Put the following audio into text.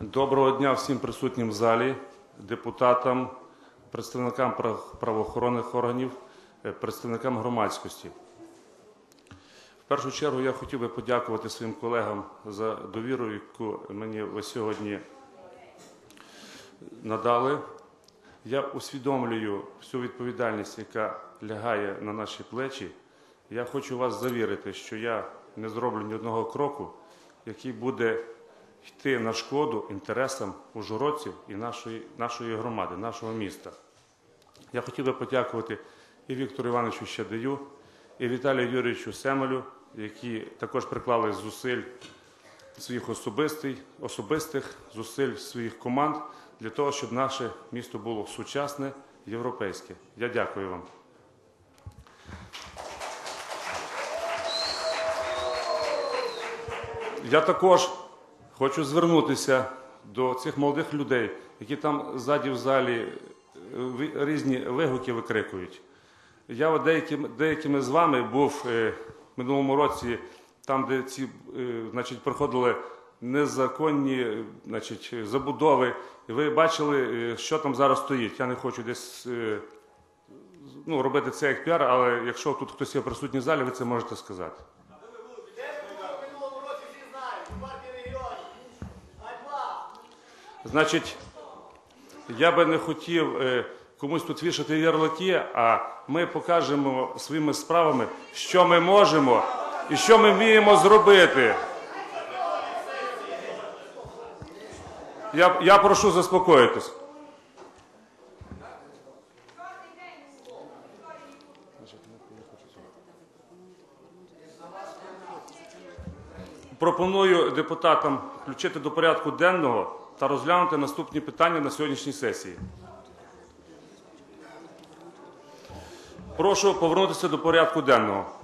Доброго дня всім присутнім в залі, депутатам, представникам правоохоронних органів, представникам громадськості. В першу чергу я хотів би подякувати своїм колегам за довіру, яку мені ви сьогодні надали. Я усвідомлюю всю відповідальність, яка лягає на наші плечі. Я хочу вас завірити, що я не зроблю ні одного кроку, який буде йти на шкоду інтересам ужгородців і нашої громади, нашого міста. Я хотів би подякувати і Віктору Івановичу Щадию, і Віталію Юрійовичу Семелю, які також приклали зусиль своїх особистих зусиль своїх команд для того, щоб наше місто було сучасне, європейське. Я дякую вам. Я також хочу звернутися до цих молодих людей, які там ззаді в залі різні вигуки викрикують. Я деякими з вами був в минулому році, там, де ці, проходили незаконні забудови. І ви бачили, що там зараз стоїть. Я не хочу десь робити це як піар, але якщо тут хтось є присутній в залі, ви це можете сказати. Значить, я би не хотів комусь тут вішати ярлики, а ми покажемо своїми справами, що ми можемо і що ми вміємо зробити. Я прошу заспокоїтись. Пропоную депутатам включити до порядку денного та розглянути наступні питання на сьогоднішній сесії. Прошу повернутися до порядку денного.